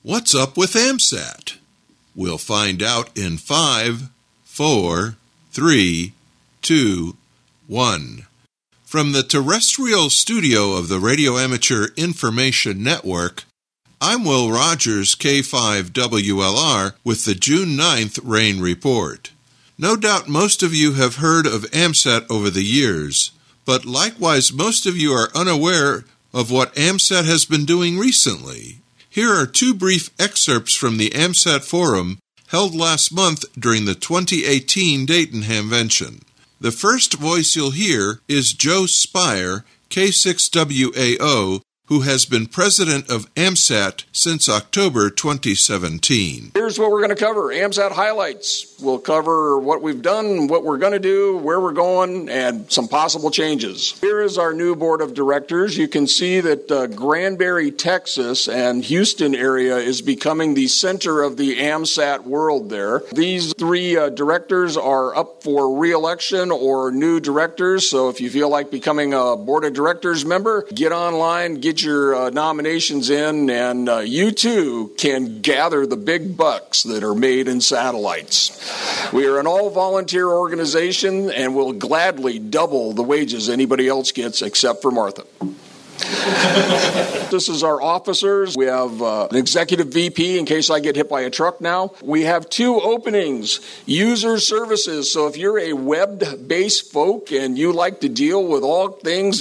What's up with AMSAT? We'll find out in 5, 4, 3, 2, 1. From the terrestrial studio of the Radio Amateur Information Network, I'm Will Rogers, K5WLR, with the June 9th Rain Report. No doubt most of you have heard of AMSAT over the years, but likewise most of you are unaware of what AMSAT has been doing recently. Here are two brief excerpts from the AMSAT Forum held last month during the 2018 Dayton Hamvention. The first voice you'll hear is Joe Spire, K6WAO, who has been president of AMSAT since October 2017. Here's what we're going to cover. AMSAT highlights. We'll cover what we've done, what we're going to do, where we're going, and some possible changes. Here is our new board of directors. You can see that Granbury, Texas, and Houston area is becoming the center of the AMSAT world there. These three directors are up for re-election or new directors, so if you feel like becoming a board of directors member, get online, get your nominations in, and you too can gather the big bucks that are made in satellites. We are an all-volunteer organization, and we'll gladly double the wages anybody else gets except for Martha. This is our officers. We have an executive VP in case I get hit by a truck now. We have two openings, user services. So if you're a web-based folk and you like to deal with all things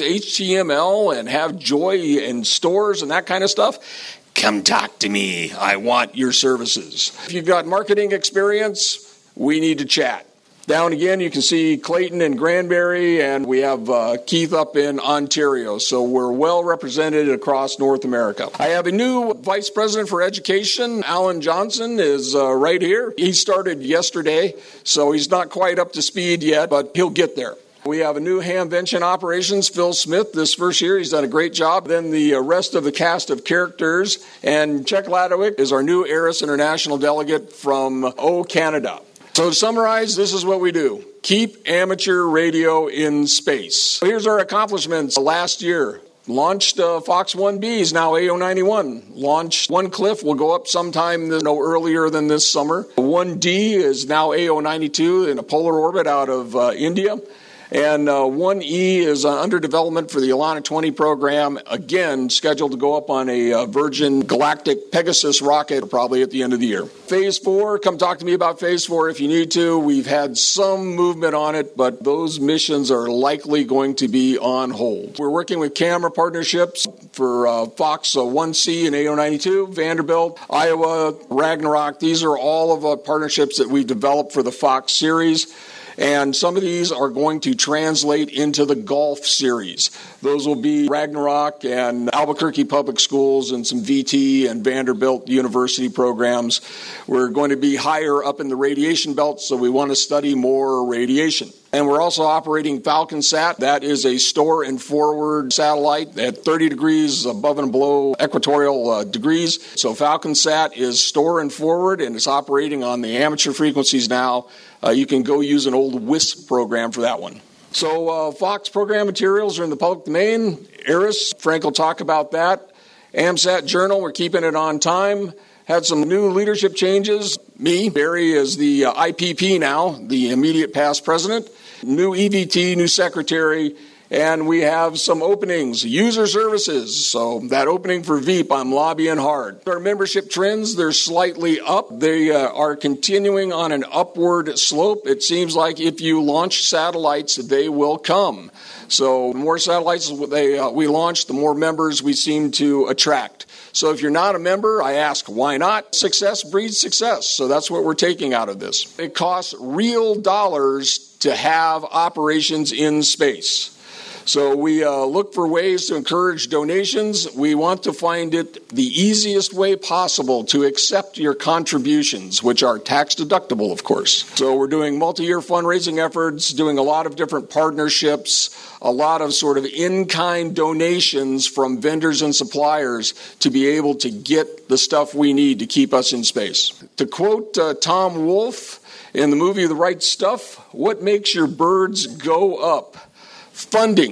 HTML and have joy in stores and that kind of stuff, come talk to me. I want your services. If you've got marketing experience, we need to chat. Down again, you can see Clayton and Granbury, and we have Keith up in Ontario. So we're well represented across North America. I have a new Vice President for Education. Alan Johnson is right here. He started yesterday, so he's not quite up to speed yet, but he'll get there. We have a new Hamvention operations, Phil Smith, this first year. He's done a great job. Then the rest of the cast of characters. And Chuck Ladowick is our new ARIS International delegate from Canada. So to summarize, this is what we do. Keep amateur radio in space. So here's our accomplishments. Last year, launched Fox 1B is now AO91. Launched One Cliff will go up sometime no earlier than this summer. 1D is now AO92 in a polar orbit out of India. And 1E is under development for the Alana 20 program, again, scheduled to go up on a Virgin Galactic Pegasus rocket probably at the end of the year. Phase 4, come talk to me about Phase 4 if you need to. We've had some movement on it, but those missions are likely going to be on hold. We're working with camera partnerships for Fox 1C and AO92, Vanderbilt, Iowa, Ragnarok. These are all of the partnerships that we've developed for the Fox series. And some of these are going to translate into the Golf series. Those will be Ragnarok and Albuquerque Public Schools and some VT and Vanderbilt University programs. We're going to be higher up in the radiation belt, so we want to study more radiation. And we're also operating FalconSat. That is a store and forward satellite at 30 degrees above and below equatorial degrees. So FalconSat is store and forward, and it's operating on the amateur frequencies now. You can go use an old WISP program for that one. So Fox program materials are in the public domain. ARIS, Frank will talk about that. AMSAT Journal, we're keeping it on time. Had some new leadership changes. Me, Barry, is the IPP now, the immediate past president. New EVT, new secretary. And we have some openings, user services. So that opening for Veep, I'm lobbying hard. Our membership trends, they're slightly up. They are continuing on an upward slope. It seems like if you launch satellites, they will come. So the more satellites we launch, the more members we seem to attract. So if you're not a member, I ask, why not? Success breeds success. So that's what we're taking out of this. It costs real dollars to have operations in space. So we look for ways to encourage donations. We want to find it the easiest way possible to accept your contributions, which are tax deductible, of course. So we're doing multi-year fundraising efforts, doing a lot of different partnerships, a lot of sort of in-kind donations from vendors and suppliers to be able to get the stuff we need to keep us in space. To quote Tom Wolfe in the movie The Right Stuff, what makes your birds go up? Funding.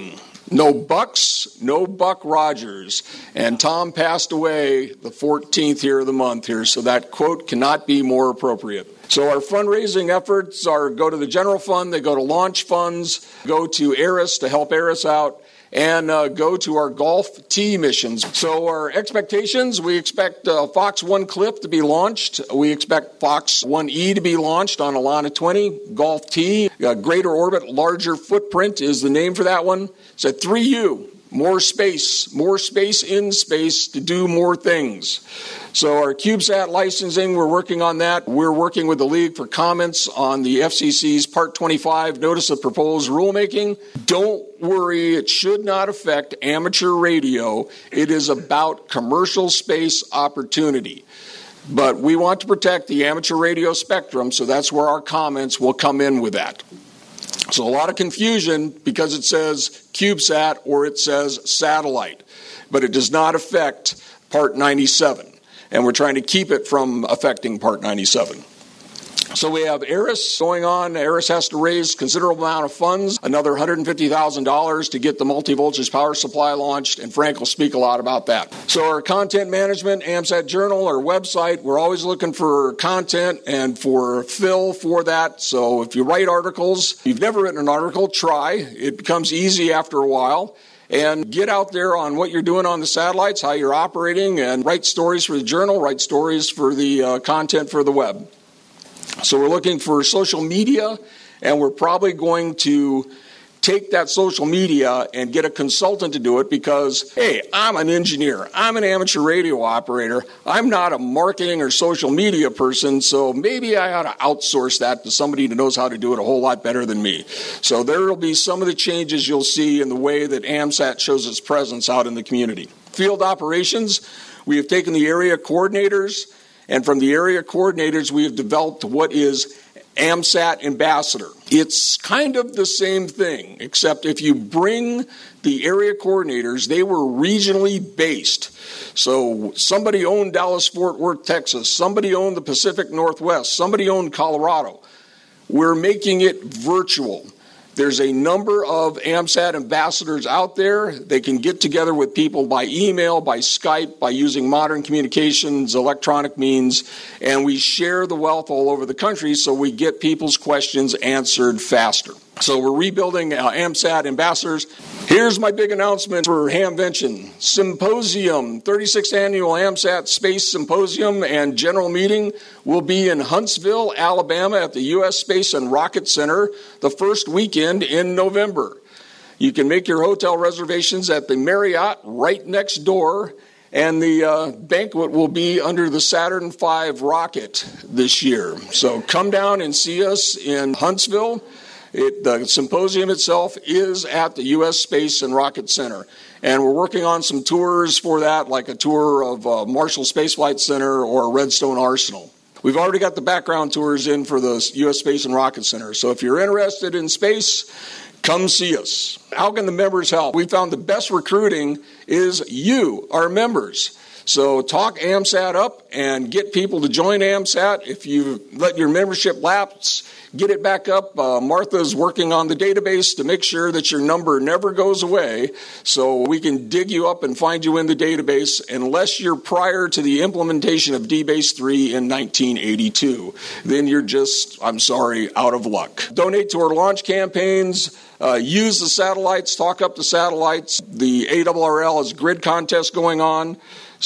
No Bucks, no Buck Rogers. And Tom passed away the 14th here of the month here, so that quote cannot be more appropriate. So our fundraising efforts go to the general fund, they go to launch funds, go to ARIS to help ARIS out, and go to our golf tee missions. So our expectations, we expect Fox 1 Cliff to be launched. We expect Fox 1E to be launched on Alana 20. Golf tee, greater orbit, larger footprint is the name for that one. It's at 3U, more space in space to do more things. So our CubeSat licensing, we're working on that. We're working with the League for comments on the FCC's Part 25 Notice of Proposed Rulemaking. Don't worry, it should not affect amateur radio. It is about commercial space opportunity. But we want to protect the amateur radio spectrum, so that's where our comments will come in with that. So a lot of confusion because it says CubeSat or it says satellite, but it does not affect Part 97. And we're trying to keep it from affecting Part 97. So we have ARIS going on. ARIS has to raise considerable amount of funds, another $150,000 to get the multi-voltage power supply launched, and Frank will speak a lot about that. So our content management, AMSAT Journal, our website, we're always looking for content and for fill for that. So if you write articles, if you've never written an article, try. It becomes easy after a while. And get out there on what you're doing on the satellites, how you're operating, and write stories for the journal, write stories for the content for the web. So we're looking for social media, and we're probably going to take that social media and get a consultant to do it because, hey, I'm an engineer. I'm an amateur radio operator. I'm not a marketing or social media person, so maybe I ought to outsource that to somebody who knows how to do it a whole lot better than me. So there will be some of the changes you'll see in the way that AMSAT shows its presence out in the community. Field operations, we have taken the area coordinators, and from the area coordinators, we have developed what is AMSAT Ambassador. It's kind of the same thing, except if you bring the area coordinators, they were regionally based. So somebody owned Dallas-Fort Worth, Texas. Somebody owned the Pacific Northwest. Somebody owned Colorado. We're making it virtual. There's a number of AMSAT ambassadors out there. They can get together with people by email, by Skype, by using modern communications, electronic means, and we share the wealth all over the country so we get people's questions answered faster. So we're rebuilding AMSAT ambassadors. Here's my big announcement for Hamvention. Symposium, 36th Annual AMSAT Space Symposium and General Meeting will be in Huntsville, Alabama at the U.S. Space and Rocket Center the first weekend in November. You can make your hotel reservations at the Marriott right next door, and the banquet will be under the Saturn V rocket this year. So come down and see us in Huntsville. The symposium itself is at the U.S. Space and Rocket Center. And we're working on some tours for that, like a tour of Marshall Space Flight Center or Redstone Arsenal. We've already got the background tours in for the U.S. Space and Rocket Center. So if you're interested in space, come see us. How can the members help? We found the best recruiting is you, our members. So talk AMSAT up and get people to join AMSAT. If you let your membership lapse, get it back up. Martha's working on the database to make sure that your number never goes away so we can dig you up and find you in the database unless you're prior to the implementation of DBase 3 in 1982. Then you're just, I'm sorry, out of luck. Donate to our launch campaigns. Use the satellites. Talk up the satellites. The ARRL has grid contests going on.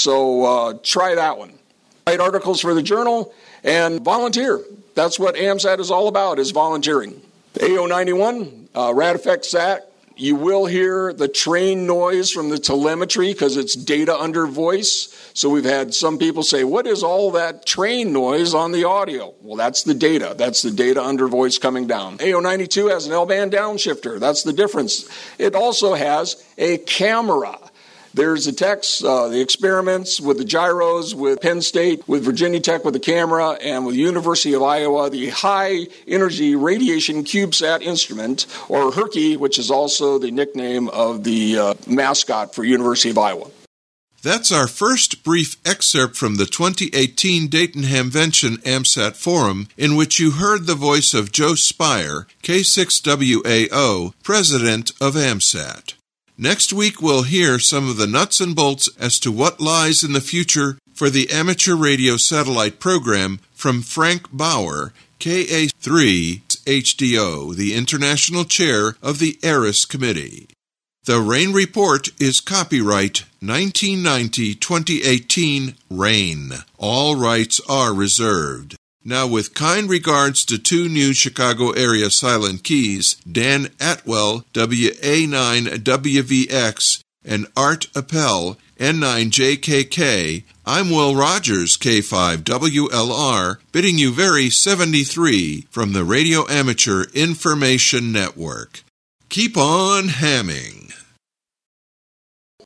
So try that one. Write articles for the journal and volunteer. That's what AMSAT is all about, is volunteering. AO91, RadFX SAT, you will hear the train noise from the telemetry because it's data under voice. So we've had some people say, what is all that train noise on the audio? Well, that's the data. That's the data under voice coming down. AO92 has an L-band downshifter. That's the difference. It also has a camera. There's the techs, the experiments with the gyros, with Penn State, with Virginia Tech with the camera, and with the University of Iowa, the high-energy radiation CubeSat instrument, or HERCI, which is also the nickname of the mascot for University of Iowa. That's our first brief excerpt from the 2018 Dayton Hamvention AMSAT Forum, in which you heard the voice of Joe Spire, K6WAO, president of AMSAT. Next week, we'll hear some of the nuts and bolts as to what lies in the future for the amateur radio satellite program from Frank Bauer, KA3HDO, the International Chair of the ARIS Committee. The RAIN Report is copyright 1990-2018 RAIN. All rights are reserved. Now, with kind regards to two new Chicago area silent keys, Dan Atwell, WA9WVX, and Art Appel, N9JKK, I'm Will Rogers, K5WLR, bidding you very 73 from the Radio Amateur Information Network. Keep on hamming.